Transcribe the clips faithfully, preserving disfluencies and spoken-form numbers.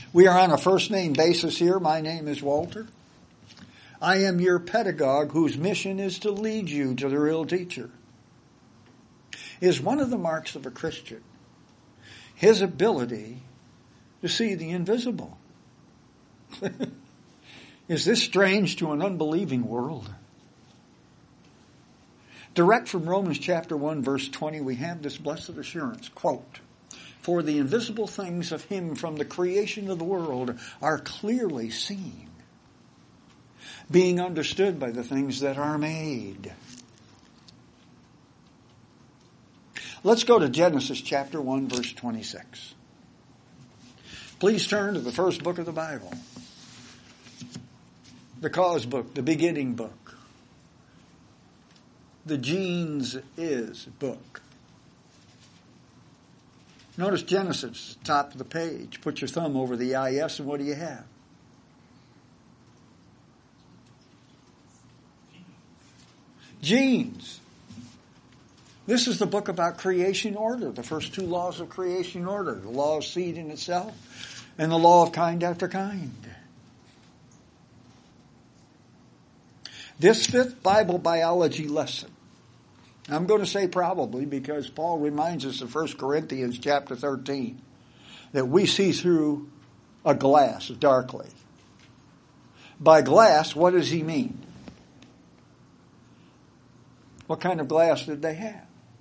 We are on a first name basis here. My name is Walter. I am your pedagogue whose mission is to lead you to the real teacher. Is one of the marks of a Christian his ability to see the invisible? Is this strange to an unbelieving world? Direct from Romans chapter one, verse twenty, we have this blessed assurance, quote, "For the invisible things of him from the creation of the world are clearly seen, being understood by the things that are made." Let's go to Genesis chapter one, verse twenty-six. Please turn to the first book of the Bible. The cause book, the beginning book. The genes is book. Notice Genesis, top of the page. Put your thumb over the I S and what do you have? Genes. This is the book about creation order, the first two laws of creation order, the law of seed in itself and the law of kind after kind. This fifth Bible biology lesson, I'm going to say probably because Paul reminds us in First Corinthians chapter thirteen that we see through a glass darkly. By glass, what does he mean? What kind of glass did they have?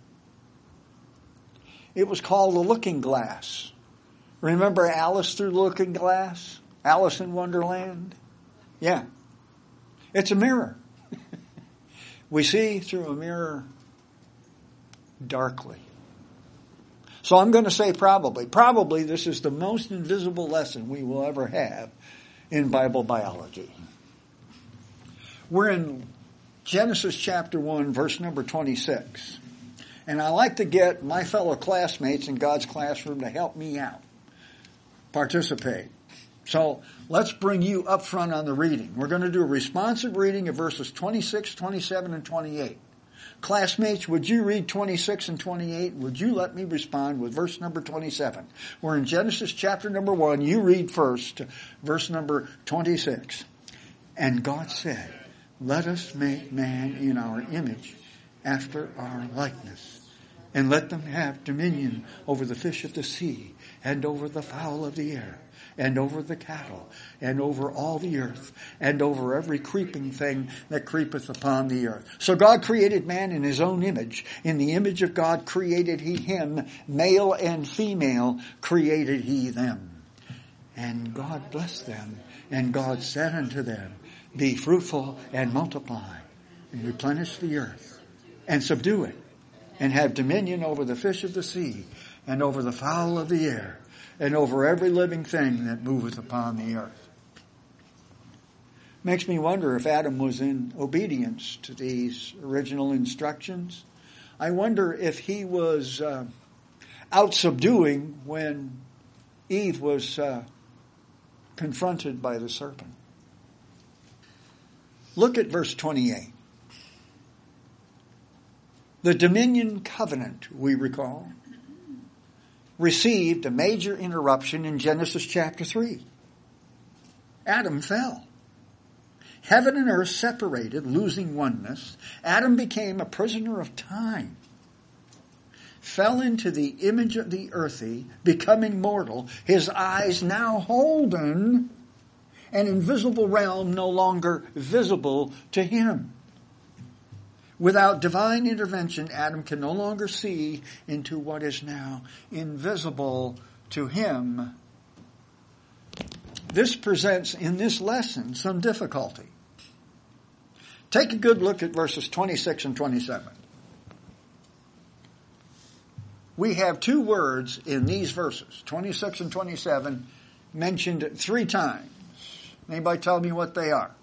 It was called a looking glass. Remember Alice through the looking glass? Alice in Wonderland? Yeah. It's a mirror. We see through a mirror darkly. So I'm going to say probably. Probably this is the most invisible lesson we will ever have in Bible biology. We're in Genesis chapter one, verse number twenty-six. And I like to get my fellow classmates in God's classroom to help me out, participate. So let's bring you up front on the reading. We're going to do a responsive reading of verses twenty-six, twenty-seven, and twenty-eight. Classmates, would you read twenty-six and twenty-eight? Would you let me respond with verse number twenty-seven? We're in Genesis chapter number one. You read first, verse number twenty-six. And God said, "Let us make man in our image, after our likeness, and let them have dominion over the fish of the sea, and over the fowl of the air, and over the cattle, and over all the earth, and over every creeping thing that creepeth upon the earth." So God created man in his own image. In the image of God created he him, male and female created he them. And God blessed them, and God said unto them, "Be fruitful and multiply, and replenish the earth, and subdue it, and have dominion over the fish of the sea, and over the fowl of the air, and over every living thing that moveth upon the earth." Makes me wonder if Adam was in obedience to these original instructions. I wonder if he was uh, out subduing when Eve was uh, confronted by the serpent. Look at verse twenty-eight. The dominion covenant, we recall, received a major interruption in Genesis chapter three. Adam fell. Heaven and earth separated, losing oneness. Adam became a prisoner of time. Fell into the image of the earthy, becoming mortal, his eyes now holden, an invisible realm no longer visible to him. Without divine intervention, Adam can no longer see into what is now invisible to him. This presents in this lesson some difficulty. Take a good look at verses twenty-six and twenty-seven. We have two words in these verses, twenty-six and twenty-seven, mentioned three times. Anybody tell me what they are?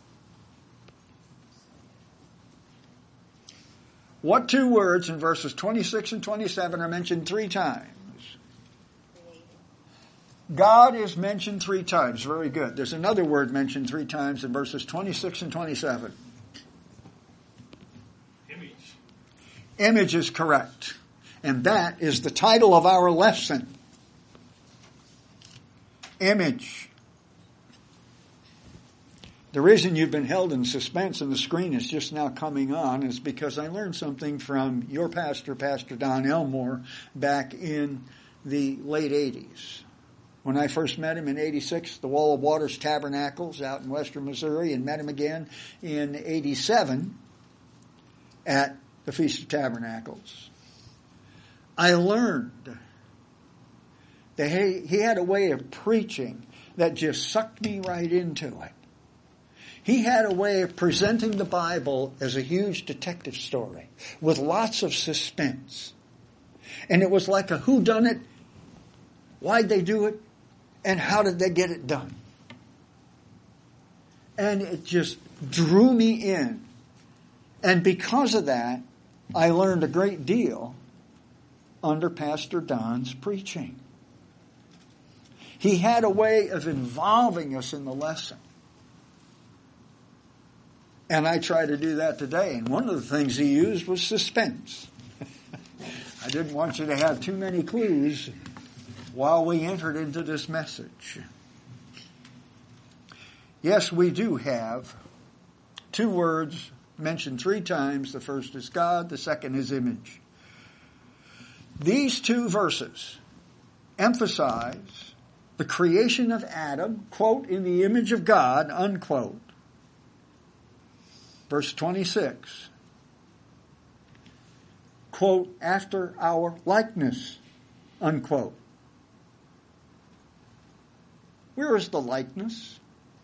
What two words in verses twenty-six and twenty-seven are mentioned three times? God is mentioned three times. Very good. There's another word mentioned three times in verses twenty-six and twenty-seven. Image. Image is correct. And that is the title of our lesson. Image. The reason you've been held in suspense and the screen is just now coming on is because I learned something from your pastor, Pastor Don Elmore, back in the late eighties. When I first met him in eighty-six, the Wall of Waters Tabernacles out in western Missouri, and met him again in eighty-seven at the Feast of Tabernacles. I learned that he, he had a way of preaching that just sucked me right into it. He had a way of presenting the Bible as a huge detective story with lots of suspense. And it was like a whodunit, why'd they do it, and how did they get it done? And it just drew me in. And because of that, I learned a great deal under Pastor Don's preaching. He had a way of involving us in the lesson. And I try to do that today. And one of the things he used was suspense. I didn't want you to have too many clues while we entered into this message. Yes, we do have two words mentioned three times. The first is God, the second is image. These two verses emphasize the creation of Adam, quote, in the image of God, unquote. Verse twenty-six, quote, after our likeness, unquote. Where is the likeness?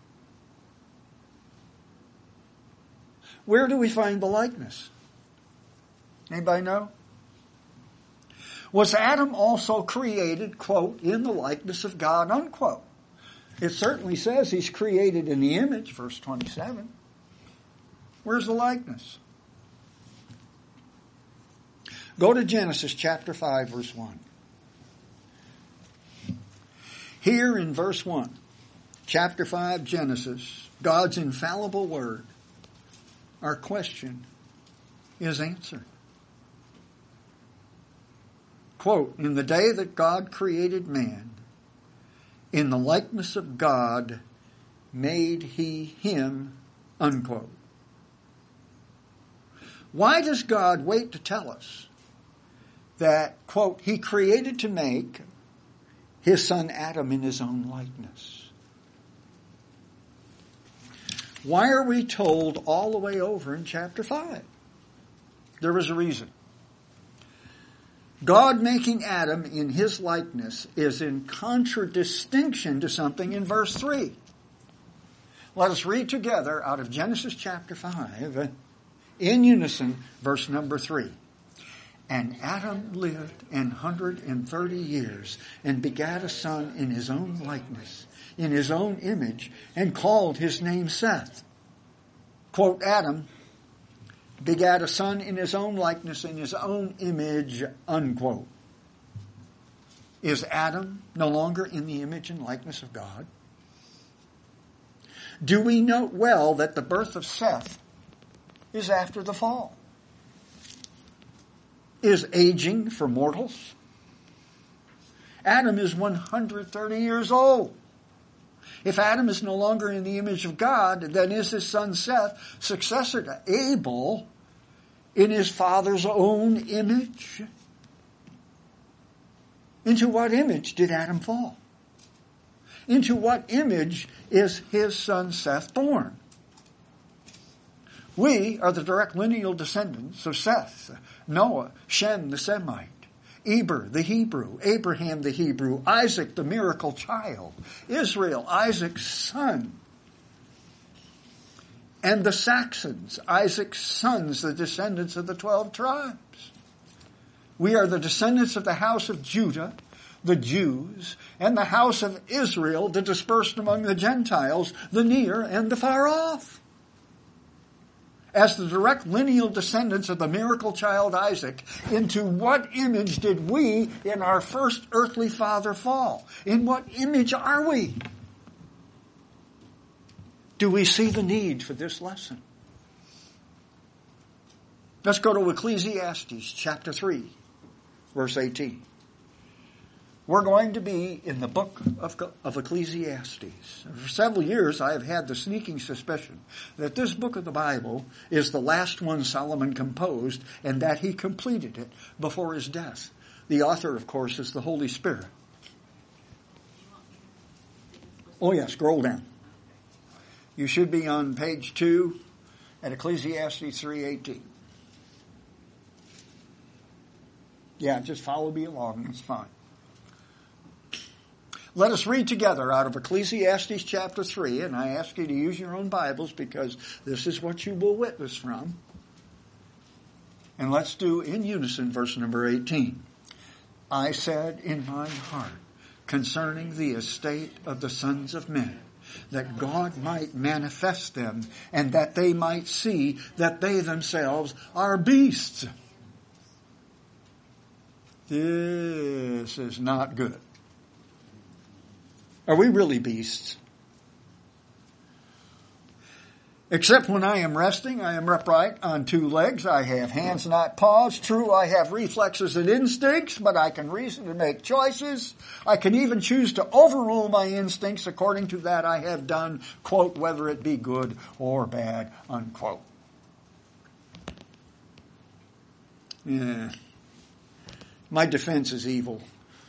Where do we find the likeness? Anybody know? Was Adam also created, quote, in the likeness of God, unquote? It certainly says he's created in the image, verse twenty-seven. Where's the likeness? Go to Genesis chapter five, verse one. Here in verse one, chapter five, Genesis, God's infallible word, our question is answered. Quote, in the day that God created man, in the likeness of God made he him, unquote. Why does God wait to tell us that, quote, he created to make his son Adam in his own likeness? Why are we told all the way over in chapter five? There was a reason. God making Adam in his likeness is in contradistinction to something in verse three. Let us read together out of Genesis chapter five, in unison, verse number three. And Adam lived an hundred and thirty years, and begat a son in his own likeness, in his own image, and called his name Seth. Quote, Adam begat a son in his own likeness, in his own image, unquote. Is Adam no longer in the image and likeness of God? Do we note well that the birth of Seth is after the fall? Is aging for mortals? Adam is one hundred thirty years old. If Adam is no longer in the image of God, then is his son Seth successor to Abel in his father's own image? Into what image did Adam fall? Into what image is his son Seth born? We are the direct lineal descendants of Seth, Noah, Shem the Semite, Eber the Hebrew, Abraham the Hebrew, Isaac the miracle child, Israel, Isaac's son, and the Saxons, Isaac's sons, the descendants of the twelve tribes. We are the descendants of the house of Judah, the Jews, and the house of Israel, the dispersed among the Gentiles, the near and the far off. As the direct lineal descendants of the miracle child Isaac, into what image did we in our first earthly father fall? In what image are we? Do we see the need for this lesson? Let's go to Ecclesiastes chapter three, verse eighteen. We're going to be in the book of, of Ecclesiastes. For several years I have had the sneaking suspicion that this book of the Bible is the last one Solomon composed and that he completed it before his death. The author, of course, is the Holy Spirit. Oh yeah, scroll down. You should be on page two at Ecclesiastes three eighteen. Yeah, just follow me along. It's fine. Let us read together out of Ecclesiastes chapter three, and I ask you to use your own Bibles because this is what you will witness from. And let's do in unison verse number eighteen. I said in my heart concerning the estate of the sons of men, that God might manifest them, and that they might see that they themselves are beasts. This is not good. Are we really beasts? Except when I am resting, I am upright on two legs. I have hands, not paws. True, I have reflexes and instincts, but I can reason and make choices. I can even choose to overrule my instincts according to that I have done, quote, whether it be good or bad, unquote. Yeah. My defense is evil.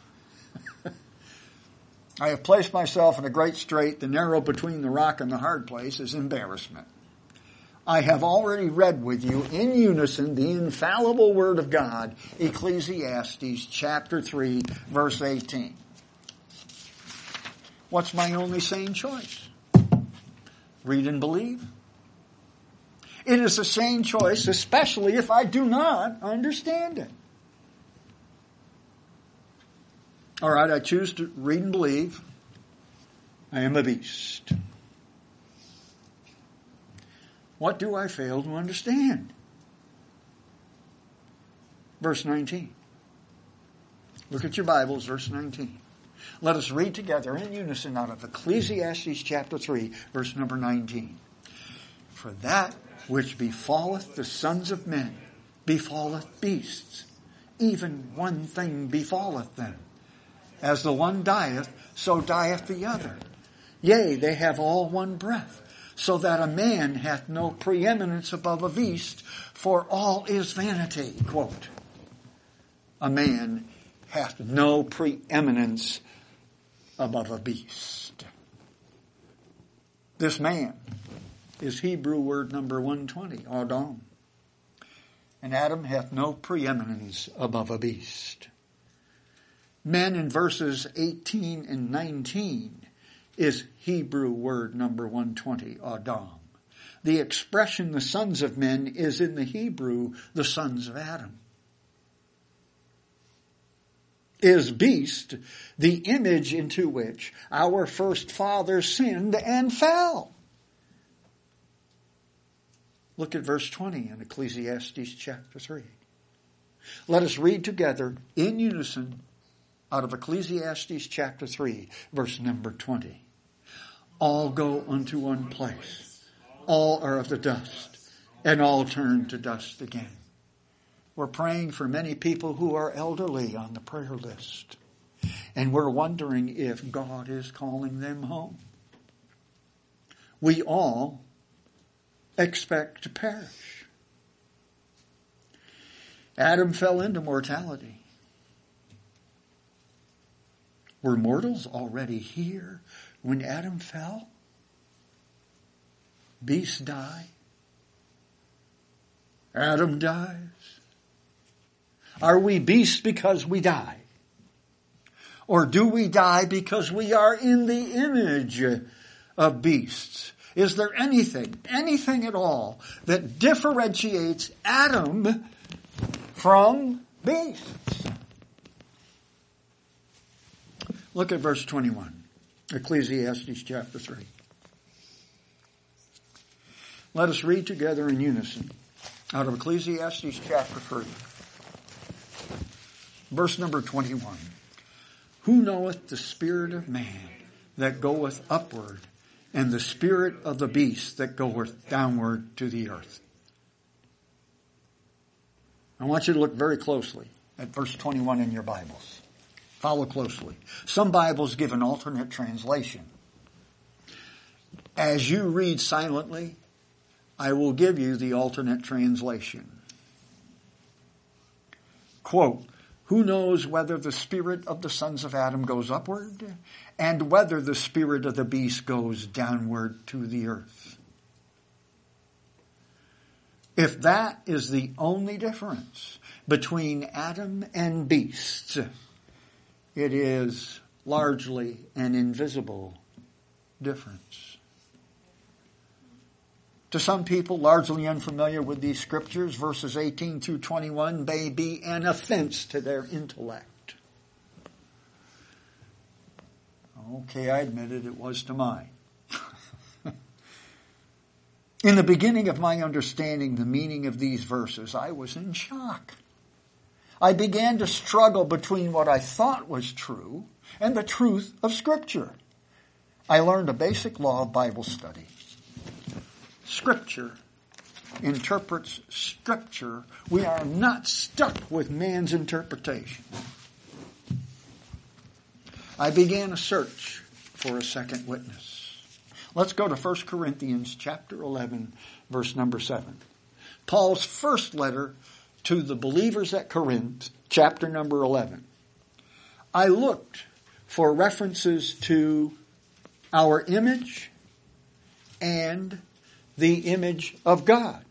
I have placed myself in a great strait. The narrow between the rock and the hard place is embarrassment. I have already read with you in unison the infallible Word of God, Ecclesiastes chapter three, verse eighteen. What's my only sane choice? Read and believe. It is a sane choice, especially if I do not understand it. All right, I choose to read and believe. I am a beast. What do I fail to understand? Verse nineteen. Look at your Bibles, verse nineteen. Let us read together in unison out of Ecclesiastes chapter three, verse number nineteen. For that which befalleth the sons of men befalleth beasts. Even one thing befalleth them. As the one dieth, so dieth the other. Yea, they have all one breath, so that a man hath no preeminence above a beast, for all is vanity. Quote, a man hath no preeminence above a beast. This man is Hebrew word number one twenty, Adam. And Adam hath no preeminence above a beast. Men in verses eighteen and nineteen is Hebrew word number one twenty, Adam. The expression the sons of men is in the Hebrew the sons of Adam. Is beast the image into which our first father sinned and fell? Look at verse twenty in Ecclesiastes chapter three. Let us read together in unison out of Ecclesiastes chapter three, verse number twenty. All go unto one place. All are of the dust, and all turn to dust again. We're praying for many people who are elderly on the prayer list. And we're wondering if God is calling them home. We all expect to perish. Adam fell into mortality. Were mortals already here when Adam fell? Beasts die. Adam dies. Are we beasts because we die? Or do we die because we are in the image of beasts? Is there anything, anything at all that differentiates Adam from beasts? Look at verse twenty-one, Ecclesiastes chapter three. Let us read together in unison out of Ecclesiastes chapter three. Verse number twenty-one. Who knoweth the spirit of man that goeth upward, and the spirit of the beast that goeth downward to the earth? I want you to look very closely at verse twenty-one in your Bibles. Follow closely. Some Bibles give an alternate translation. As you read silently, I will give you the alternate translation. Quote, who knows whether the spirit of the sons of Adam goes upward and whether the spirit of the beast goes downward to the earth? If that is the only difference between Adam and beasts, it is largely an invisible difference. To some people largely unfamiliar with these scriptures, verses eighteen through twenty-one may be an offense to their intellect. Okay, I admit it, it was to mine. In the beginning of my understanding the meaning of these verses, I was in shock. I began to struggle between what I thought was true and the truth of Scripture. I learned a basic law of Bible study. Scripture interprets Scripture. We are not stuck with man's interpretation. I began a search for a second witness. Let's go to First Corinthians chapter eleven, verse number seven. Paul's first letter to the believers at Corinth, chapter number eleven. I looked for references to our image and the image of God.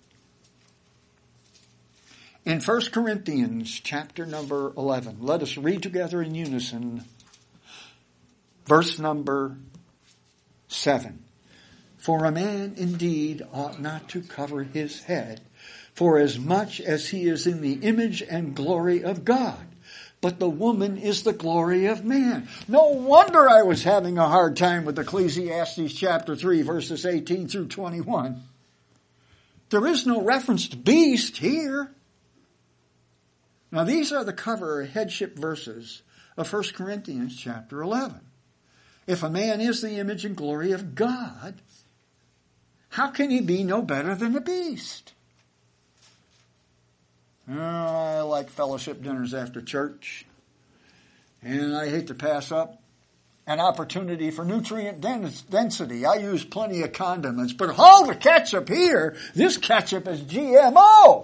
In First Corinthians chapter number eleven, let us read together in unison verse number seven. For a man indeed ought not to cover his head, for as much as he is in the image and glory of God. But the woman is the glory of man. No wonder I was having a hard time with Ecclesiastes chapter three, verses eighteen through twenty-one. There is no reference to beast here. Now these are the cover or headship verses of First Corinthians chapter eleven. If a man is the image and glory of God, how can he be no better than a beast? Oh, I like fellowship dinners after church. And I hate to pass up an opportunity for nutrient density. I use plenty of condiments, but hold the ketchup here. This ketchup is G M O.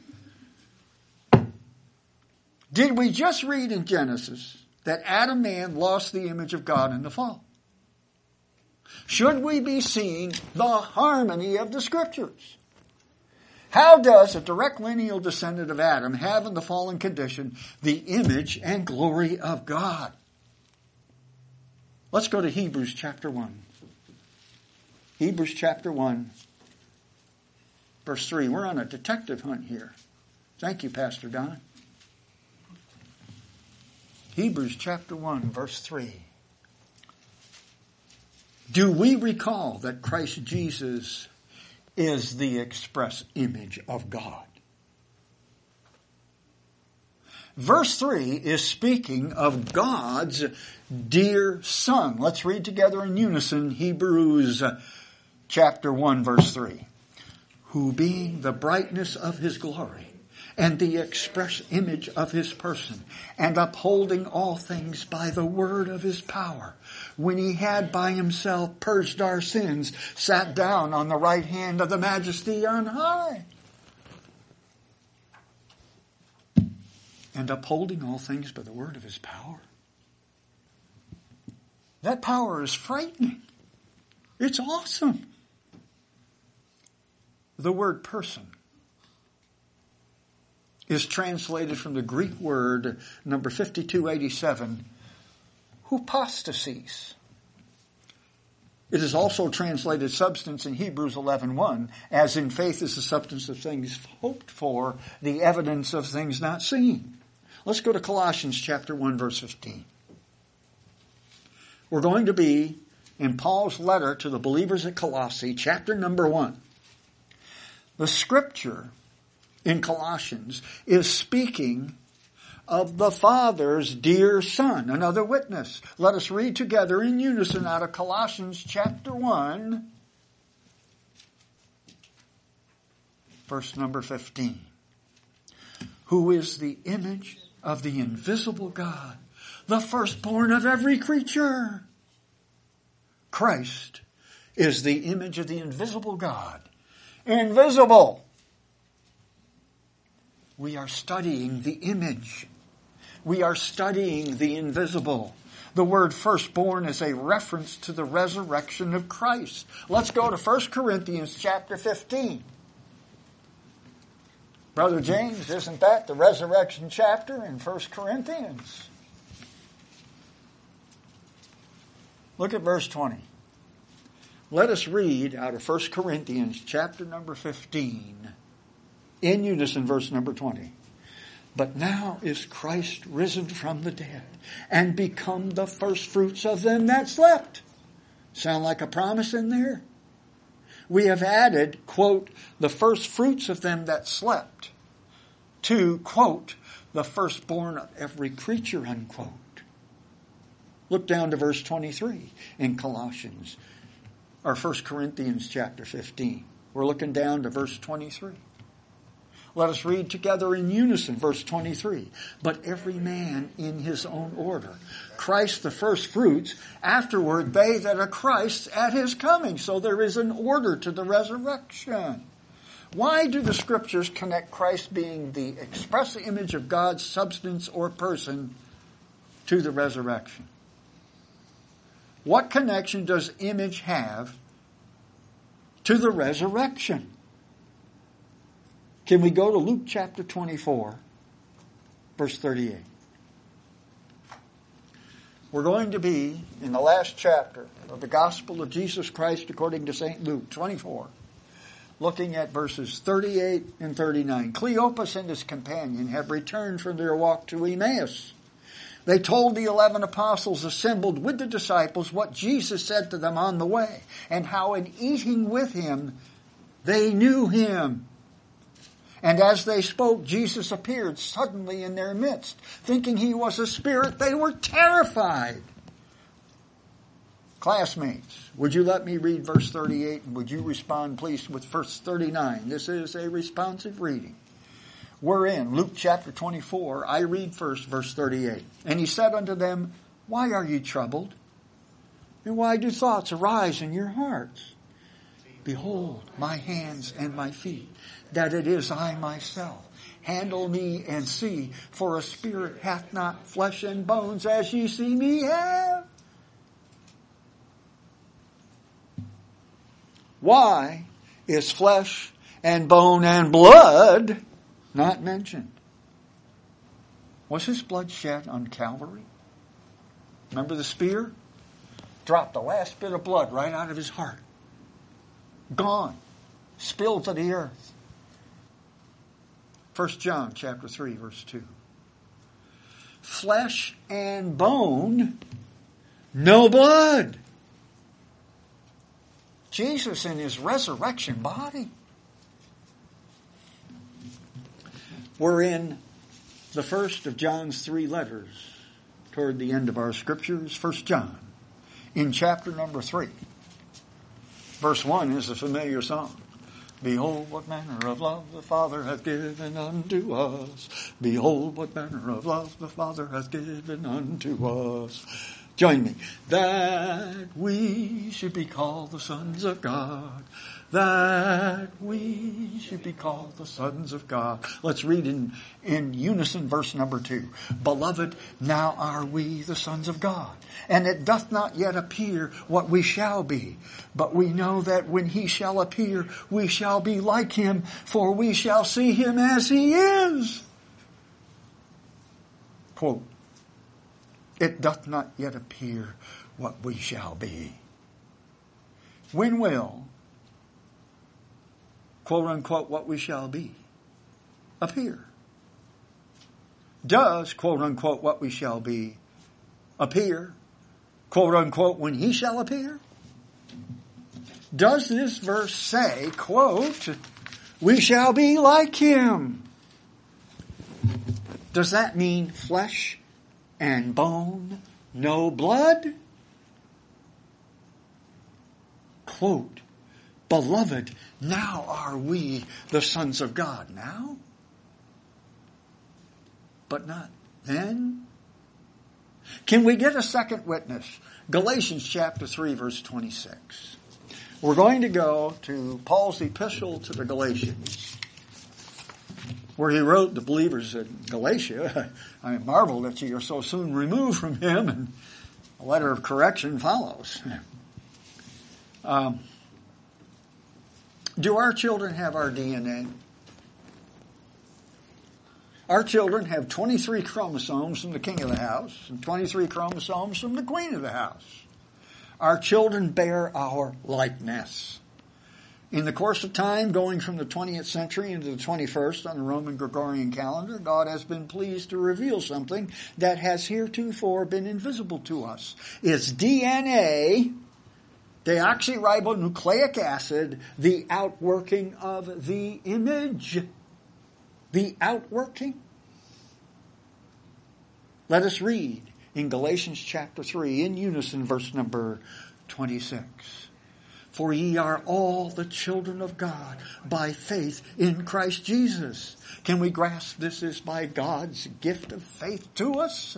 Did we just read in Genesis that Adam man lost the image of God in the fall? Should we be seeing the harmony of the Scriptures? How does a direct lineal descendant of Adam have in the fallen condition the image and glory of God? Let's go to Hebrews chapter one. Hebrews chapter one, verse three. We're on a detective hunt here. Thank you, Pastor Don. Hebrews chapter one, verse three. Do we recall that Christ Jesus is the express image of God? Verse three is speaking of God's dear Son. Let's read together in unison Hebrews chapter one, verse three. Who being the brightness of his glory and the express image of his person, and upholding all things by the word of his power, when he had by himself purged our sins, sat down on the right hand of the majesty on high. And upholding all things by the word of his power. That power is frightening. It's awesome. The word person is translated from the Greek word number fifty-two eighty-seven, hypostasis. It is also translated substance in Hebrews eleven one, as in faith is the substance of things hoped for, the evidence of things not seen. Let's go to Colossians chapter one, verse fifteen. We're going to be in Paul's letter to the believers at Colossae, chapter number one. The scripture in Colossians is speaking of the Father's dear Son, another witness. Let us read together in unison out of Colossians chapter one, verse number fifteen. Who is the image of the invisible God, the firstborn of every creature. Christ is the image of the invisible God. Invisible. We are studying the image. We are studying the invisible. The word firstborn is a reference to the resurrection of Christ. Let's go to First Corinthians chapter fifteen. Brother James, isn't that the resurrection chapter in First Corinthians? Look at verse twenty. Let us read out of First Corinthians chapter number fifteen. In unison, verse number twenty. But now is Christ risen from the dead and become the firstfruits of them that slept. Sound like a promise in there? We have added, quote, the firstfruits of them that slept to, quote, the firstborn of every creature, unquote. Look down to verse twenty-three in Colossians, or First Corinthians chapter fifteen. We're looking down to verse twenty-three. Let us read together in unison, verse twenty-three. But every man in his own order. Christ the first fruits, afterward they that are Christ's at his coming. So there is an order to the resurrection. Why do the scriptures connect Christ being the express image of God's substance or person to the resurrection? What connection does image have to the resurrection? Can we go to Luke chapter twenty-four, verse thirty-eight? We're going to be in the last chapter of the Gospel of Jesus Christ according to Saint Luke twenty-four, looking at verses thirty-eight and thirty-nine. Cleopas and his companion have returned from their walk to Emmaus. They told the eleven apostles assembled with the disciples what Jesus said to them on the way, and how in eating with him they knew him. And as they spoke, Jesus appeared suddenly in their midst. Thinking he was a spirit, they were terrified. Classmates, would you let me read verse thirty-eight, and would you respond, please, with verse thirty-nine? This is a responsive reading. We're in Luke chapter twenty-four. I read first verse thirty-eight. And he said unto them, Why are ye troubled? And why do thoughts arise in your hearts? Behold, my hands and my feet, that it is I myself. Handle me and see, for a spirit hath not flesh and bones, as ye see me have. Why is flesh and bone and blood not mentioned? Was his blood shed on Calvary? Remember the spear? Dropped the last bit of blood right out of his heart. Gone. Spilled to the earth. First John chapter three, verse two. Flesh and bone, no blood. Jesus in his resurrection body. We're in the first of John's three letters toward the end of our scriptures, First John, in chapter number three. Verse one is a familiar song. Behold, what manner of love the Father hath given unto us. Behold, what manner of love the Father hath given unto us. Join me. That we should be called the sons of God. That we should be called the sons of God. Let's read in, in unison verse number two. Beloved, now are we the sons of God. And it doth not yet appear what we shall be. But we know that when he shall appear, we shall be like him, for we shall see him as he is. Quote, it doth not yet appear what we shall be. When will, quote unquote, what we shall be appear? Does, quote unquote, what we shall be appear, quote unquote, when he shall appear? Does this verse say, quote, we shall be like him? Does that mean flesh and bone, no blood? Quote, beloved, now are we the sons of God. Now? But not then? Can we get a second witness? Galatians chapter three, verse twenty-six. We're going to go to Paul's epistle to the Galatians, where he wrote the believers in Galatia, I marvel that you are so soon removed from him, and a letter of correction follows. Um, do our children have our D N A? Our children have twenty-three chromosomes from the king of the house and twenty-three chromosomes from the queen of the house. Our children bear our likeness. In the course of time, going from the twentieth century into the twenty-first on the Roman Gregorian calendar, God has been pleased to reveal something that has heretofore been invisible to us. It's D N A, deoxyribonucleic acid, the outworking of the image. The outworking. Let us read in Galatians chapter three, in unison, verse number twenty-six. For ye are all the children of God by faith in Christ Jesus. Can we grasp this is by God's gift of faith to us?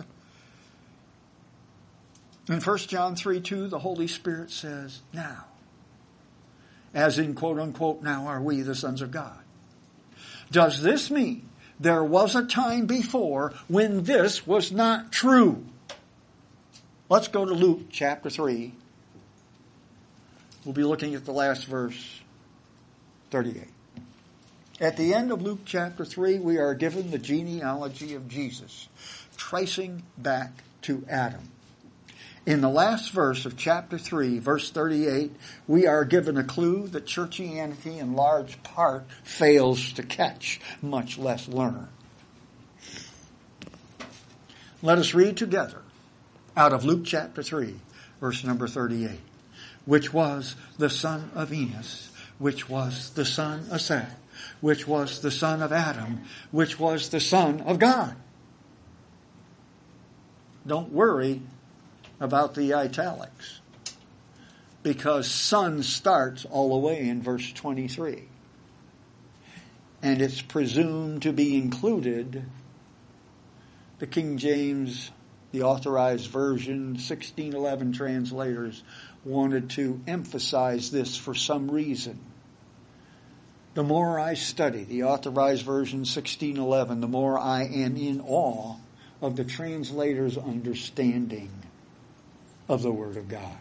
In First John three two, the Holy Spirit says, now, as in quote unquote, now are we the sons of God. Does this mean there was a time before when this was not true? Let's go to Luke chapter three. We'll be looking at the last verse, thirty-eight. At the end of Luke chapter three, we are given the genealogy of Jesus, tracing back to Adam. In the last verse of chapter three, verse thirty-eight, we are given a clue that churchianity in large part fails to catch, much less learn. Let us read together out of Luke chapter three, verse number thirty-eight. Which was the son of Enos, which was the son of Seth, which was the son of Adam, which was the son of God. Don't worry about the italics, because son starts all the way in verse twenty-three. And it's presumed to be included. The King James, the Authorized Version, sixteen eleven translators wanted to emphasize this for some reason. The more I study the Authorized Version sixteen eleven, the more I am in awe of the translator's understanding of the Word of God.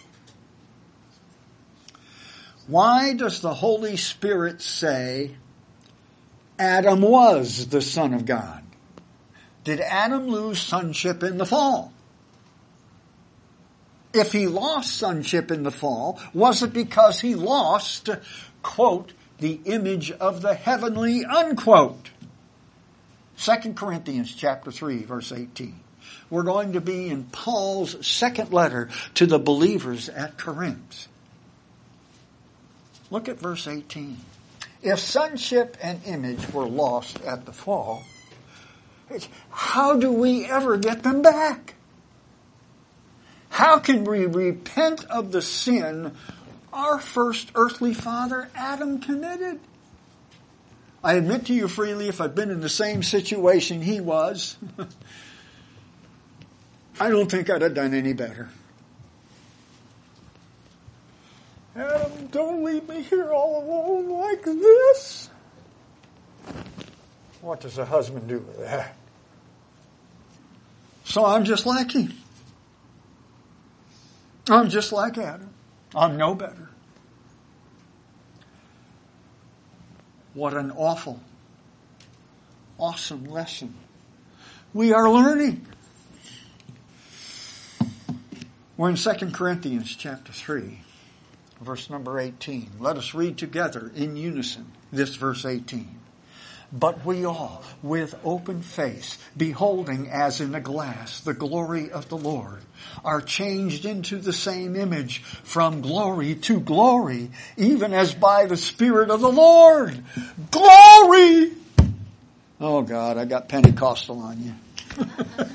Why does the Holy Spirit say Adam was the Son of God? Did Adam lose sonship in the fall? If he lost sonship in the fall, was it because he lost, quote, the image of the heavenly, unquote? Second Corinthians chapter three, verse eighteen. We're going to be in Paul's second letter to the believers at Corinth. Look at verse eighteen. If sonship and image were lost at the fall, how do we ever get them back? How can we repent of the sin our first earthly father, Adam, committed? I admit to you freely, if I'd been in the same situation he was, I don't think I'd have done any better. Adam, don't leave me here all alone like this. What does a husband do with that? So I'm just like him. I'm just like Adam. I'm no better. What an awful, awesome lesson we are learning. We're in Second Corinthians chapter three, verse number eighteen. Let us read together in unison this verse eighteen. But we all, with open face, beholding as in a glass the glory of the Lord, are changed into the same image from glory to glory, even as by the Spirit of the Lord. Glory! Oh God, I got Pentecostal on you.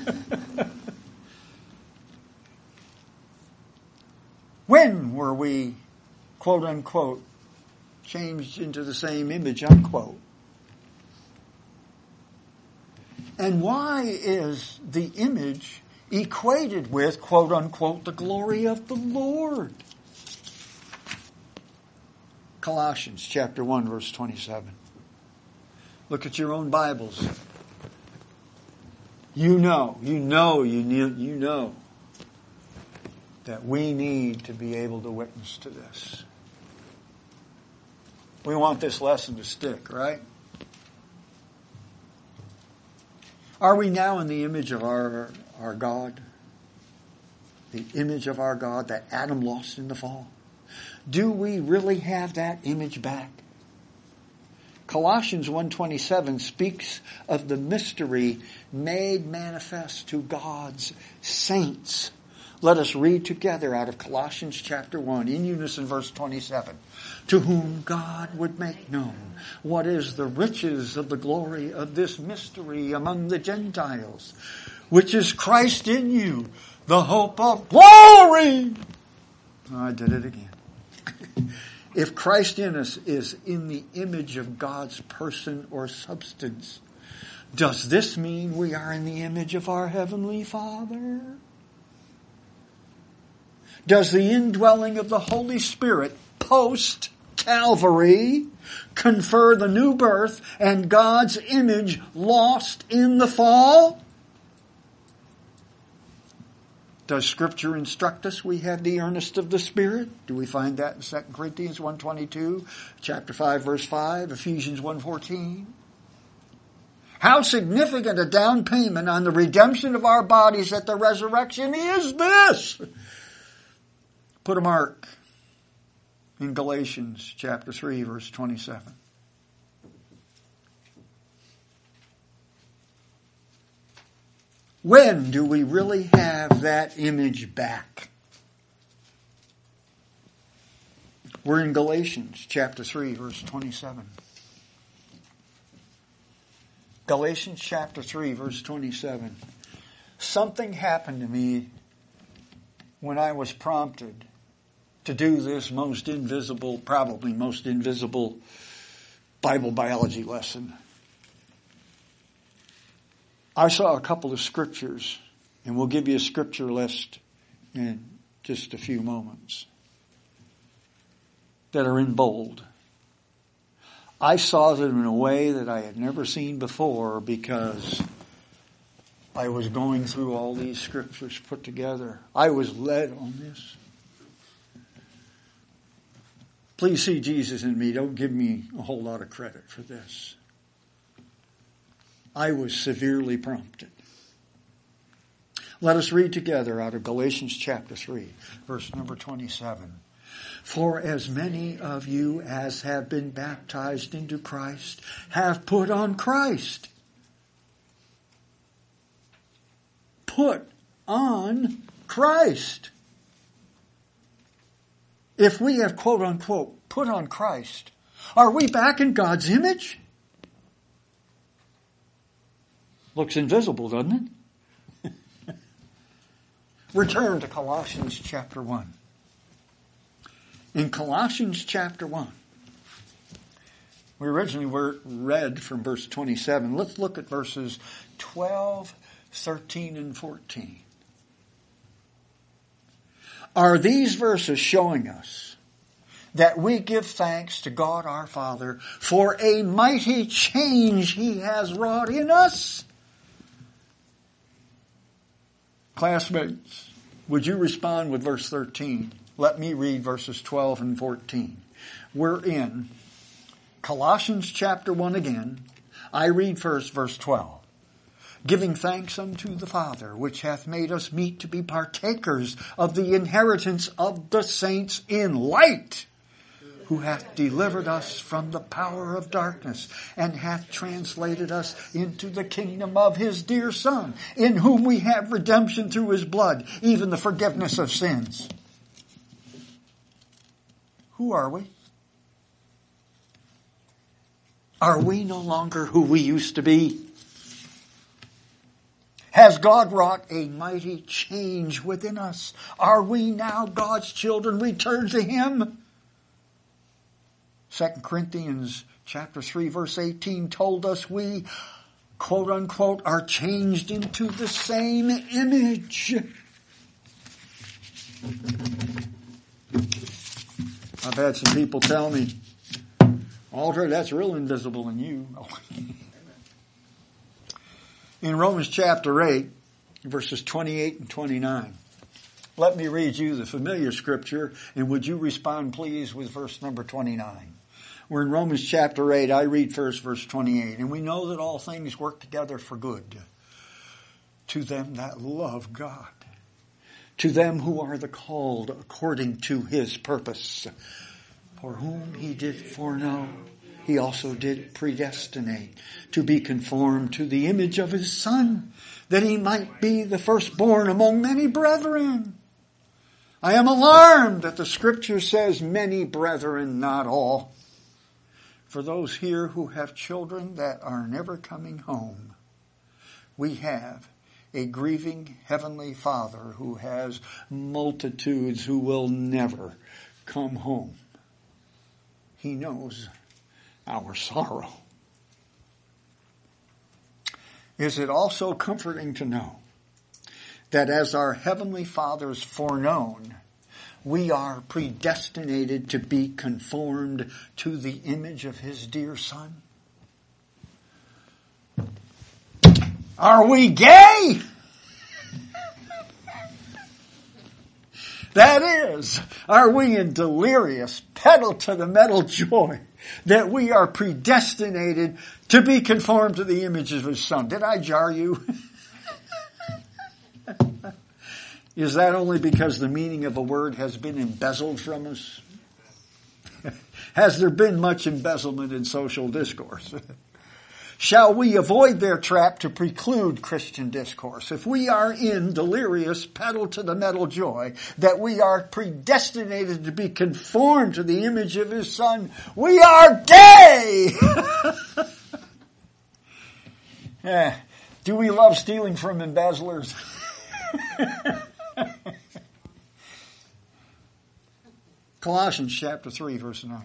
When were we, quote unquote, changed into the same image, unquote? And why is the image equated with, quote unquote, the glory of the Lord. Colossians chapter one, verse twenty-seven. Look at your own Bibles. You know, you know, you know, you know that we need to be able to witness to this. We want this lesson to stick, right? Are we now in the image of our, our God? The image of our God that Adam lost in the fall? Do we really have that image back? Colossians one twenty-seven speaks of the mystery made manifest to God's saints. Let us read together out of Colossians chapter one, in unison, verse twenty-seven. To whom God would make known what is the riches of the glory of this mystery among the Gentiles, which is Christ in you, the hope of glory. Oh, I did it again. If Christ in us is in the image of God's person or substance, does this mean we are in the image of our Heavenly Father? Does the indwelling of the Holy Spirit post-Calvary confer the new birth and God's image lost in the fall? Does Scripture instruct us we have the earnest of the Spirit? Do we find that in Second Corinthians one twenty-two, chapter five, verse five, Ephesians one fourteen? How significant a down payment on the redemption of our bodies at the resurrection is this? Put a mark in Galatians chapter three, verse twenty-seven. When do we really have that image back? We're in Galatians chapter three, verse twenty-seven. Galatians chapter three, verse twenty-seven. Something happened to me when I was prompted to do this most invisible, probably most invisible Bible biology lesson. I saw a couple of scriptures, and we'll give you a scripture list in just a few moments, that are in bold. I saw them in a way that I had never seen before because I was going through all these scriptures put together. I was led on this. Please see Jesus in me. Don't give me a whole lot of credit for this. I was severely prompted. Let us read together out of Galatians chapter three, verse number twenty-seven. For as many of you as have been baptized into Christ have put on Christ. Put on Christ. If we have, quote unquote, put on Christ, are we back in God's image? Looks invisible, doesn't it? Return to Colossians chapter one. In Colossians chapter one, we originally were read from verse twenty-seven. Let's look at verses twelve, thirteen, and fourteen. Are these verses showing us that we give thanks to God our Father for a mighty change He has wrought in us? Classmates, would you respond with verse thirteen? Let me read verses twelve and fourteen. We're in Colossians chapter one again. I read first verse twelve. Giving thanks unto the Father, which hath made us meet to be partakers of the inheritance of the saints in light, who hath delivered us from the power of darkness, and hath translated us into the kingdom of His dear Son, in whom we have redemption through His blood, even the forgiveness of sins. Who are we? Are we no longer who we used to be? Has God wrought a mighty change within us? Are we now God's children returned to Him? Second Corinthians chapter three verse eighteen told us we quote unquote, are changed into the same image. I've had some people tell me, Walter, that's real invisible in you. In Romans chapter eight, verses twenty-eight and twenty-nine, let me read you the familiar scripture, and would you respond, please, with verse number twenty-nine. We're in Romans chapter eight. I read first verse twenty-eight. And we know that all things work together for good to them that love God, to them who are the called according to his purpose. For whom he did foreknow, he also did predestinate to be conformed to the image of his Son, that he might be the firstborn among many brethren. I am alarmed that the scripture says many brethren, not all. For those here who have children that are never coming home, we have a grieving heavenly Father who has multitudes who will never come home. He knows our sorrow. Is it also comforting to know that as our Heavenly Father's foreknown, we are predestinated to be conformed to the image of his dear Son? Are we gay? That is, are we in delirious, pedal to the metal joy that we are predestinated to be conformed to the image of his Son? Did I jar you? Is that only because the meaning of a word has been embezzled from us? Has there been much embezzlement in social discourse? Shall we avoid their trap to preclude Christian discourse? If we are in delirious, pedal to the metal joy that we are predestinated to be conformed to the image of his Son, we are gay! Yeah. Do we love stealing from embezzlers? Colossians chapter three, verse nine.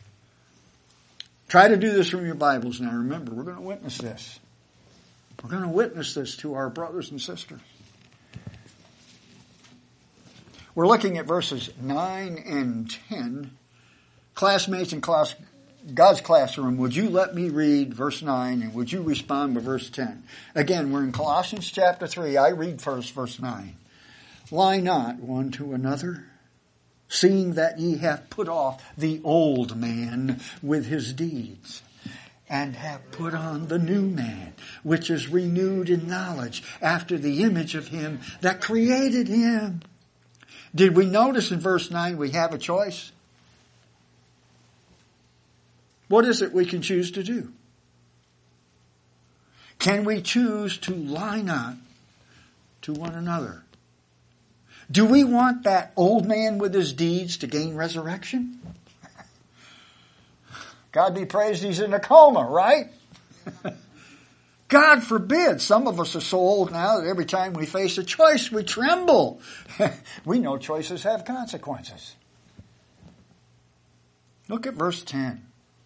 Try to do this from your Bibles now. Remember, we're going to witness this. We're going to witness this to our brothers and sisters. We're looking at verses nine and ten. Classmates in class, God's classroom, would you let me read verse nine and would you respond with verse ten? Again, we're in Colossians chapter three. I read first verse nine. Lie not one to another, seeing that ye have put off the old man with his deeds, and have put on the new man, which is renewed in knowledge after the image of him that created him. Did we notice in verse nine we have a choice? What is it we can choose to do? Can we choose to lie not to one another? Do we want that old man with his deeds to gain resurrection? God be praised he's in a coma, right? God forbid. Some of us are so old now that every time we face a choice, we tremble. We know choices have consequences. Look at verse ten.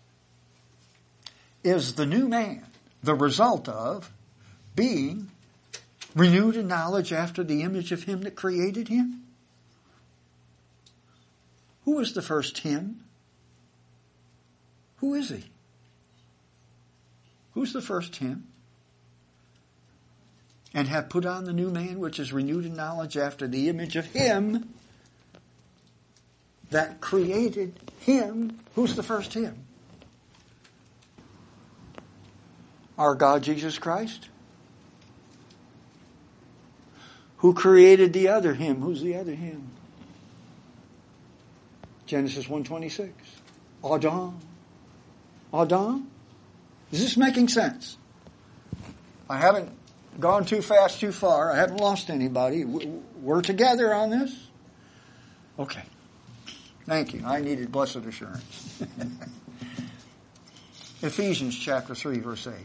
Is the new man the result of being renewed in knowledge after the image of him that created him? Who is the first him? Who is he? Who's the first him? And have put on the new man, which is renewed in knowledge after the image of him that created him. Who's the first him? Our God Jesus Christ. Who created the other him? Who's the other him? Genesis one twenty-six. Adam. Adam? Is this making sense? I haven't gone too fast, too far. I haven't lost anybody. We're together on this? Okay. Thank you. I needed blessed assurance. Ephesians chapter three, verse eight.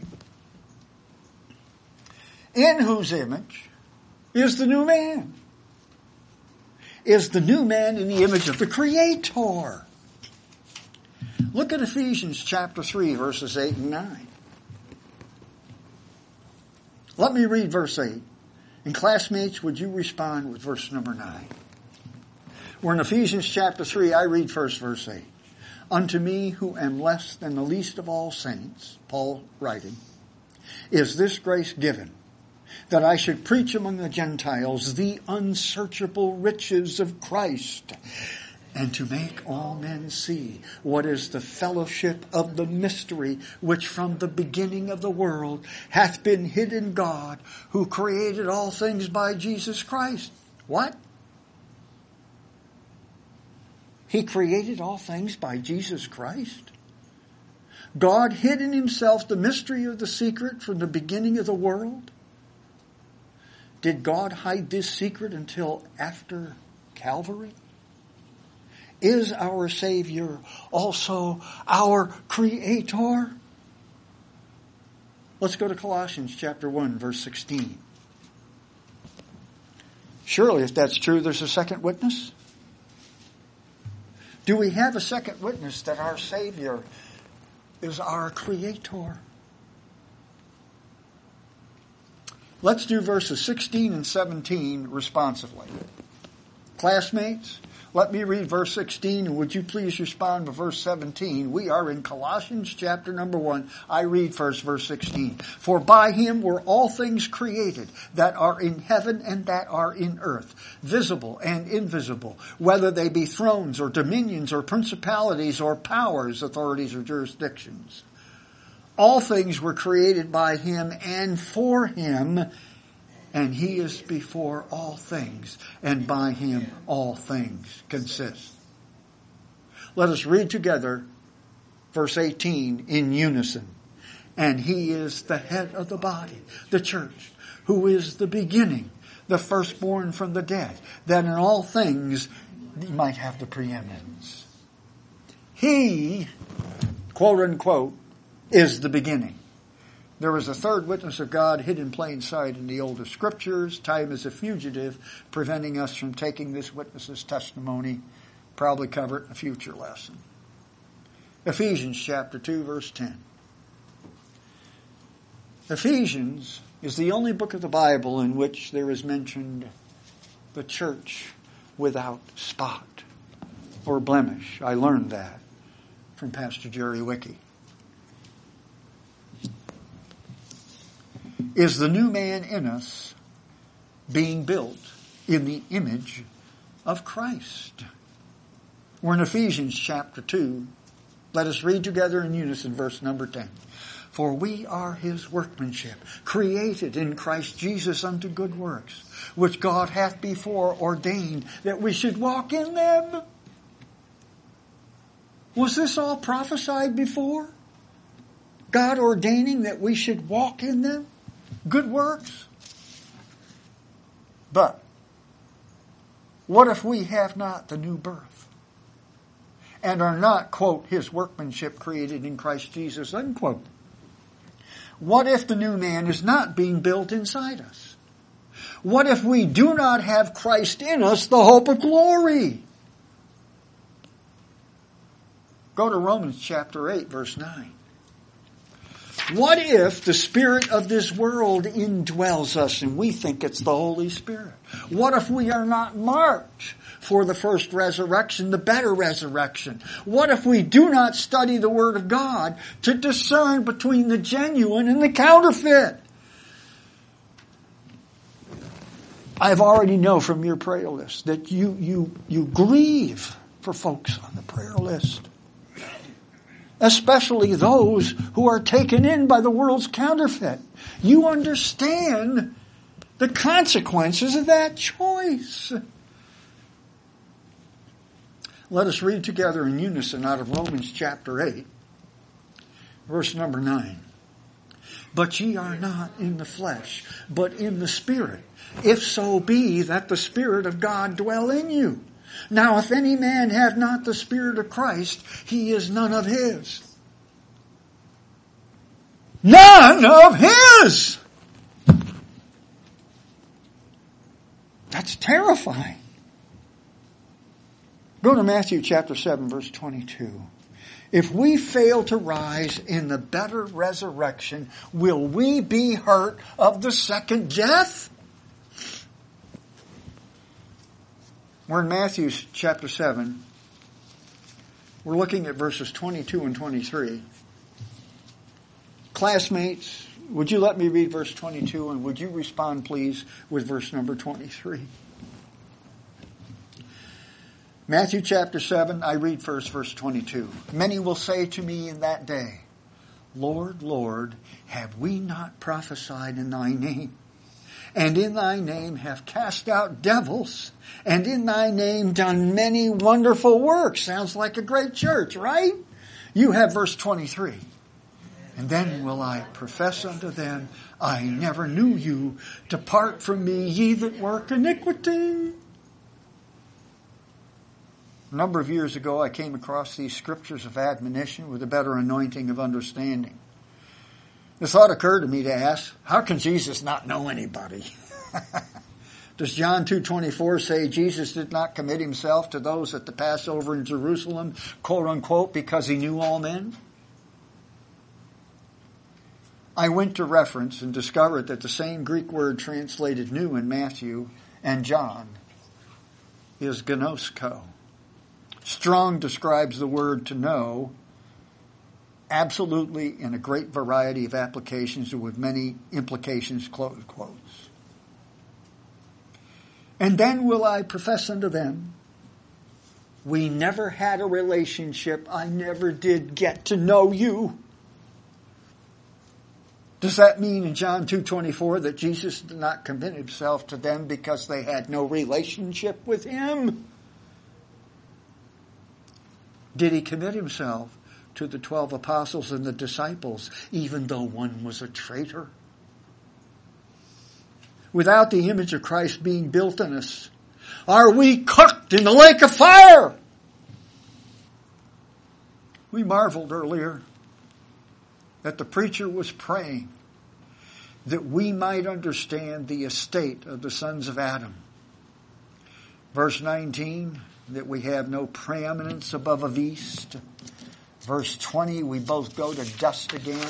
In whose image is the new man? Is the new man in the image of the Creator? Look at Ephesians chapter three, verses eight and nine. Let me read verse eight. And classmates, would you respond with verse number nine? We're in Ephesians chapter three. I read first verse eight. Unto me, who am less than the least of all saints, Paul writing, is this grace given, that I should preach among the Gentiles the unsearchable riches of Christ, and to make all men see what is the fellowship of the mystery which from the beginning of the world hath been hid in God, who created all things by Jesus Christ. What? He created all things by Jesus Christ? God hid in himself the mystery of the secret from the beginning of the world? Did God hide this secret until after Calvary? Is our Savior also our Creator? Let's go to Colossians chapter one, verse sixteen. Surely, if that's true, there's a second witness. Do we have a second witness that our Savior is our Creator? Let's do verses sixteen and seventeen responsively. Classmates, let me read verse sixteen, and would you please respond to verse seventeen? We are in Colossians chapter number one. I read first verse sixteen. For by him were all things created, that are in heaven and that are in earth, visible and invisible, whether they be thrones or dominions or principalities or powers, authorities or jurisdictions. All things were created by him and for him, and he is before all things, and by him all things consist. Let us read together verse eighteen in unison. And he is the head of the body, the church, who is the beginning, the firstborn from the dead, that in all things he might have the preeminence. He, quote unquote, is the beginning. There is a third witness of God hid in plain sight in the older scriptures. Time is a fugitive, preventing us from taking this witness's testimony. Probably cover it in a future lesson. Ephesians chapter two, verse ten. Ephesians is the only book of the Bible in which there is mentioned the church without spot or blemish. I learned that from Pastor Jerry Wicke. Is the new man in us being built in the image of Christ? We're in Ephesians chapter two. Let us read together in unison verse number ten. For we are his workmanship, created in Christ Jesus unto good works, which God hath before ordained that we should walk in them. Was this all prophesied before? God ordaining that we should walk in them? Good works? But what if we have not the new birth and are not, quote, his workmanship created in Christ Jesus, unquote? What if the new man is not being built inside us? What if we do not have Christ in us, the hope of glory? Go to Romans chapter eight, verse nine. What if the spirit of this world indwells us and we think it's the Holy Spirit? What if we are not marked for the first resurrection, the better resurrection? What if we do not study the Word of God to discern between the genuine and the counterfeit? I've already know from your prayer list that you, you, you grieve for folks on the prayer list. Especially those who are taken in by the world's counterfeit. You understand the consequences of that choice. Let us read together in unison out of Romans chapter eight, verse number nine. But ye are not in the flesh, but in the Spirit, if so be that the Spirit of God dwell in you. Now, if any man have not the Spirit of Christ, he is none of his. None of his! That's terrifying. Go to Matthew chapter seven, verse twenty-two. If we fail to rise in the better resurrection, will we be hurt of the second death? We're in Matthew chapter seven. We're looking at verses twenty-two and twenty-three. Classmates, would you let me read verse twenty-two, and would you respond, please, with verse number twenty-three? Matthew chapter seven, I read first verse twenty-two. Many will say to me in that day, Lord, Lord, have we not prophesied in thy name? And in thy name have cast out devils, and in thy name done many wonderful works. Sounds like a great church, right? You have verse twenty-three. And then will I profess unto them, I never knew you. Depart from me, ye that work iniquity. A number of years ago, I came across these scriptures of admonition with a better anointing of understanding. The thought occurred to me to ask, how can Jesus not know anybody? Does John two twenty-four say Jesus did not commit himself to those at the Passover in Jerusalem, quote unquote, because he knew all men? I went to reference and discovered that the same Greek word translated knew in Matthew and John is gnosko. Strong describes the word to know absolutely in a great variety of applications and with many implications, close quotes. And then will I profess unto them, we never had a relationship. I never did get to know you. Does that mean in John two twenty-four that Jesus did not commit himself to them because they had no relationship with him? Did he commit himself to the twelve apostles and the disciples, even though one was a traitor? Without the image of Christ being built in us, are we cooked in the lake of fire? We marveled earlier that the preacher was praying that we might understand the estate of the sons of Adam. Verse nineteen, that we have no preeminence above of east. Verse twenty, we both go to dust again.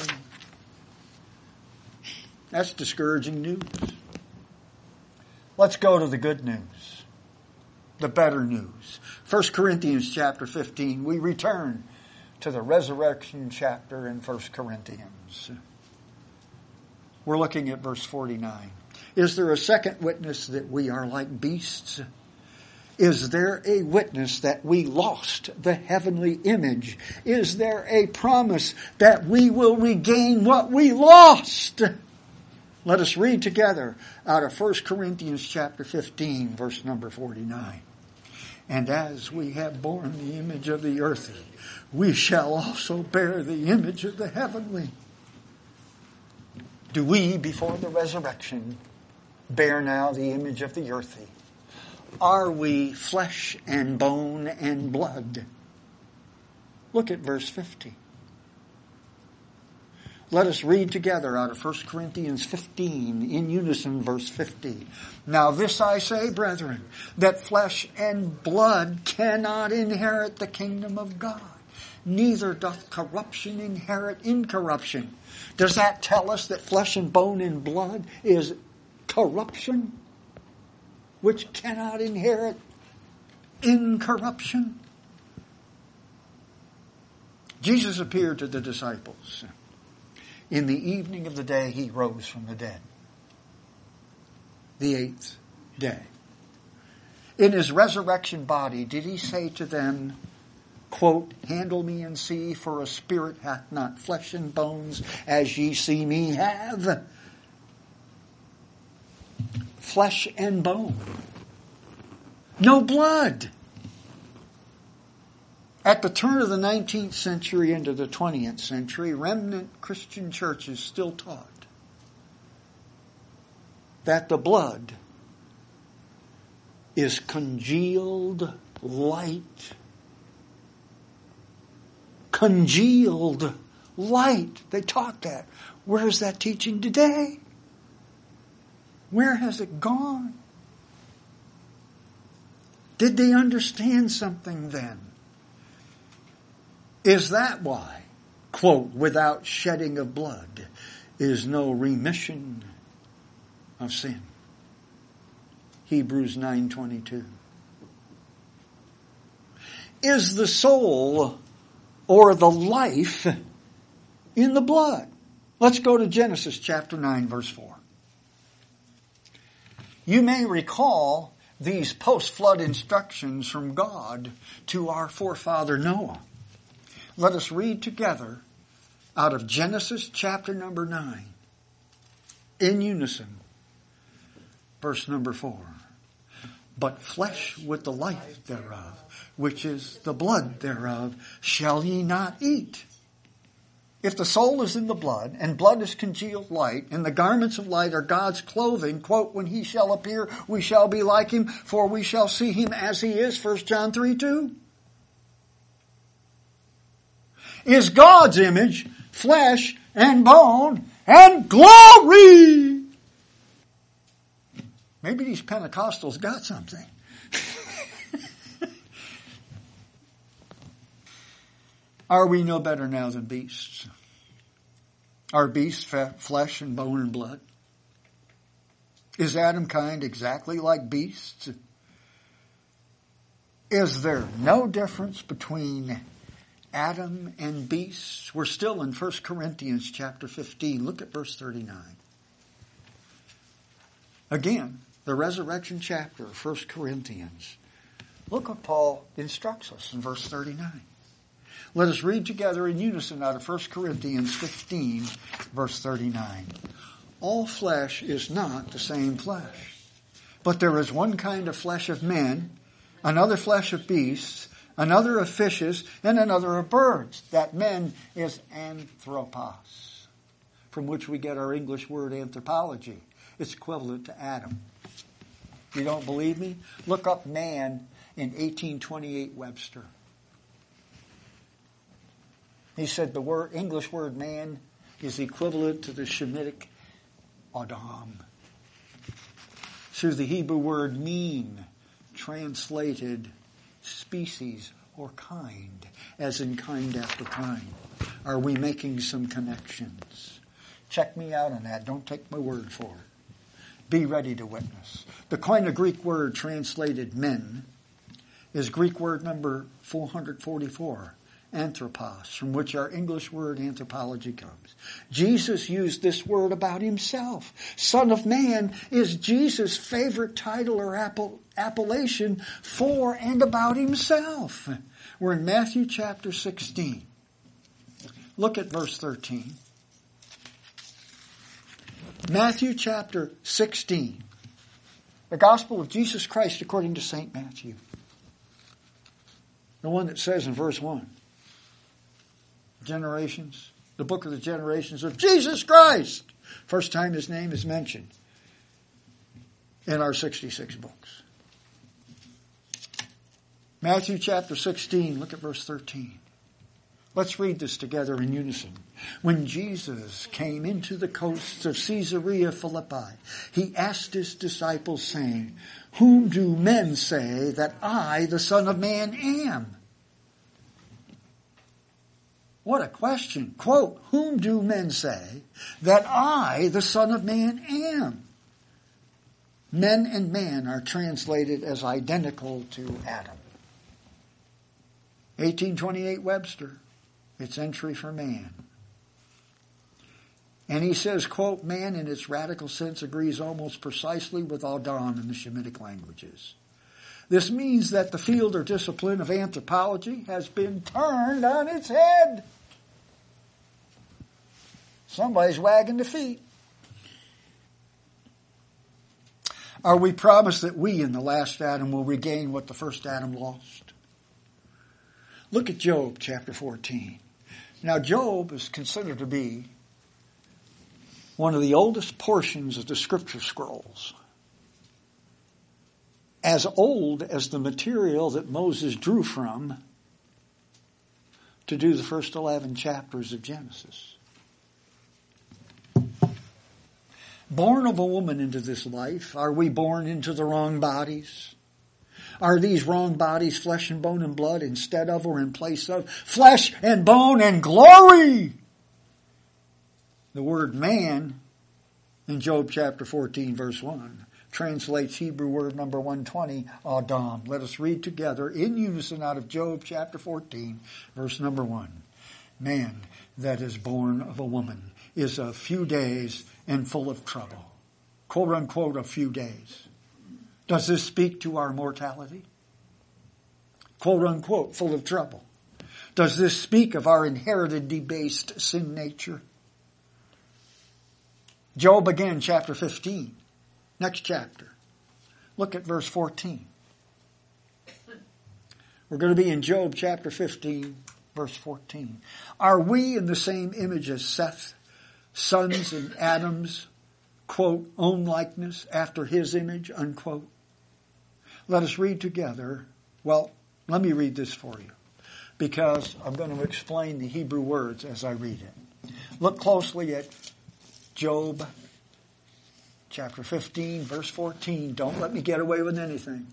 That's discouraging news. Let's go to the good news, the better news. First Corinthians chapter fifteen, we return to the resurrection chapter in First Corinthians. We're looking at verse forty-nine. Is there a second witness that we are like beasts? Is there a witness that we lost the heavenly image? Is there a promise that we will regain what we lost? Let us read together out of First Corinthians chapter fifteen, verse number forty-nine. And as we have borne the image of the earthly, we shall also bear the image of the heavenly. Do we, before the resurrection, bear now the image of the earthly? Are we flesh and bone and blood? Look at verse fifty. Let us read together out of First Corinthians fifteen, in unison, verse fifty. Now this I say, brethren, that flesh and blood cannot inherit the kingdom of God, neither doth corruption inherit incorruption. Does that tell us that flesh and bone and blood is corruption, which cannot inherit incorruption? Jesus appeared to the disciples. In the evening of the day, he rose from the dead. The eighth day. In his resurrection body, did he say to them, quote, handle me and see, for a spirit hath not flesh and bones, as ye see me have? Flesh and bone. No blood. At the turn of the nineteenth century into the twentieth century, remnant Christian churches still taught that the blood is congealed light. Congealed light. They taught that. Where is that teaching today? Where has it gone? Did they understand something then? Is that why, quote, without shedding of blood is no remission of sin? Hebrews nine twenty-two. Is the soul or the life in the blood? Let's go to Genesis chapter nine, verse four. You may recall these post-flood instructions from God to our forefather Noah. Let us read together out of Genesis chapter number nine, in unison, verse number four. But flesh with the life thereof, which is the blood thereof, shall ye not eat. If the soul is in the blood, and blood is congealed light, and the garments of light are God's clothing, quote, when he shall appear, we shall be like him, for we shall see him as he is, First John three two. Is God's image flesh and bone and glory? Maybe these Pentecostals got something. Are we no better now than beasts? Are beasts flesh and bone and blood? Is Adam kind exactly like beasts? Is there no difference between Adam and beasts? We're still in First Corinthians chapter fifteen. Look at verse thirty-nine. Again, the resurrection chapter of First Corinthians. Look what Paul instructs us in verse thirty-nine. Let us read together in unison out of First Corinthians fifteen, verse thirty-nine. All flesh is not the same flesh, but there is one kind of flesh of men, another flesh of beasts, another of fishes, and another of birds. That men is anthropos, from which we get our English word anthropology. It's equivalent to Adam. You don't believe me? Look up man in eighteen twenty-eight Webster. He said the word English word man is equivalent to the Shemitic Adam. Through the Hebrew word mean, translated species or kind, as in kind after kind. Are we making some connections? Check me out on that. Don't take my word for it. Be ready to witness. The Koine Greek word translated men is Greek word number four hundred forty-four. Anthropos, from which our English word anthropology comes. Jesus used this word about himself. Son of Man is Jesus' favorite title or appell- appellation for and about himself. We're in Matthew chapter sixteen. Look at verse thirteen. Matthew chapter sixteen. The Gospel of Jesus Christ according to Saint Matthew. The one that says in verse one, generations, the book of the generations of Jesus Christ. First time his name is mentioned in our sixty-six books. Matthew chapter sixteen, look at verse thirteen. Let's read this together in unison. When Jesus came into the coasts of Caesarea Philippi, he asked his disciples, saying, "Whom do men say that I, the Son of Man, am?" What a question. Quote, "Whom do men say that I, the Son of Man, am?" Men and man are translated as identical to Adam. eighteen twenty-eight Webster, its entry for man. And he says, quote, "Man in its radical sense agrees almost precisely with Adam in the Shemitic languages. This means that the field or discipline of anthropology has been turned on its head." Somebody's wagging the feet. Are we promised that we in the last Adam will regain what the first Adam lost? Look at Job chapter fourteen. Now Job is considered to be one of the oldest portions of the scripture scrolls. As old as the material that Moses drew from to do the first eleven chapters of Genesis. Born of a woman into this life, are we born into the wrong bodies? Are these wrong bodies flesh and bone and blood instead of or in place of flesh and bone and glory? The word man in Job chapter fourteen verse one translates Hebrew word number one twenty, Adam. Let us read together in unison out of Job chapter fourteen verse number one. Man that is born of a woman is a few days and full of trouble. Quote unquote, a few days. Does this speak to our mortality? Quote unquote, full of trouble. Does this speak of our inherited debased sin nature? Job again, chapter fifteen. Next chapter. Look at verse fourteen. We're going to be in Job chapter fifteen, verse fourteen. Are we in the same image as Seth, sons and Adam's, quote, own likeness after his image, unquote? Let us read together. Well, let me read this for you, because I'm going to explain the Hebrew words as I read it. Look closely at Job chapter fifteen, verse fourteen. Don't let me get away with anything.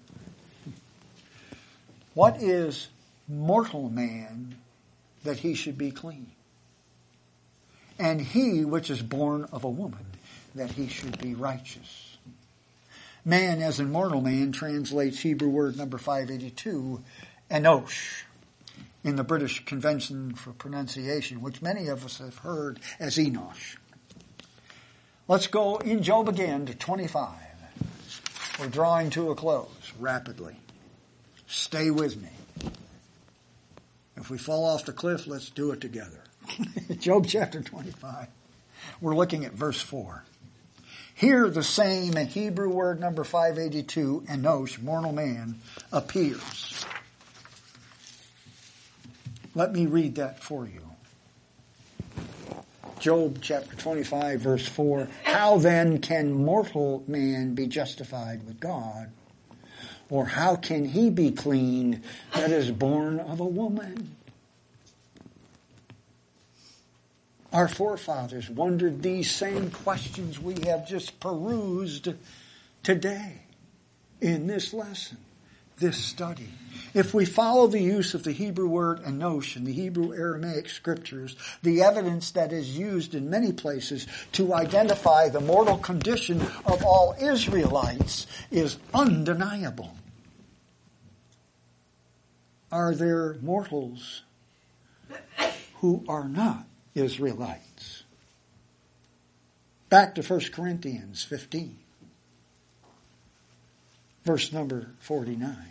What is mortal man that he should be clean? And he which is born of a woman, that he should be righteous. Man, as in mortal man, translates Hebrew word number five eighty-two, Enosh, in the British Convention for Pronunciation, which many of us have heard as Enosh. Let's go in Job again to twenty-five. We're drawing to a close rapidly. Stay with me. If we fall off the cliff, let's do it together. Job chapter twenty-five. We're looking at verse four. Here the same Hebrew word number five eighty-two, Enosh, mortal man, appears. Let me read that for you. Job chapter twenty-five, verse four. How then can mortal man be justified with God? Or how can he be clean that is born of a woman? Our forefathers wondered these same questions we have just perused today in this lesson, this study. If we follow the use of the Hebrew word enosh in the Hebrew Aramaic scriptures, the evidence that is used in many places to identify the mortal condition of all Israelites is undeniable. Are there mortals who are not Israelites? Back to First Corinthians fifteen, verse number forty-nine.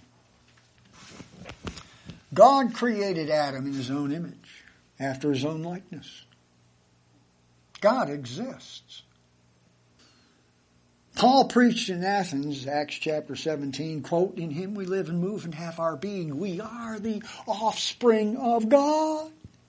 God created Adam in his own image, after his own likeness. God exists. Paul preached in Athens, Acts chapter seventeen, quote, in him we live and move and have our being. We are the offspring of God.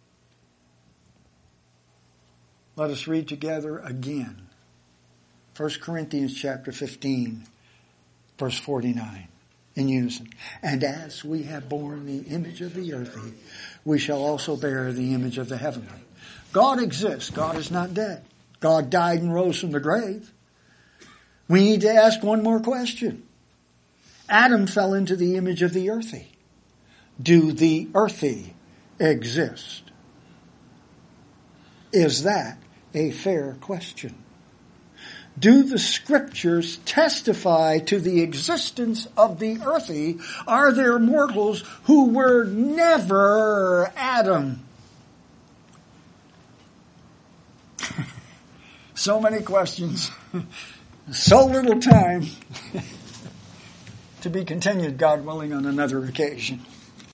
Let us read together again. First Corinthians chapter fifteen, verse forty-nine, in unison. And as we have borne the image of the earthly, we shall also bear the image of the heavenly. God exists. God is not dead. God died and rose from the grave. We need to ask one more question. Adam fell into the image of the earthy. Do the earthy exist? Is that a fair question? Do the scriptures testify to the existence of the earthy? Are there mortals who were never Adam? So many questions. So little time. To be continued, God willing, on another occasion.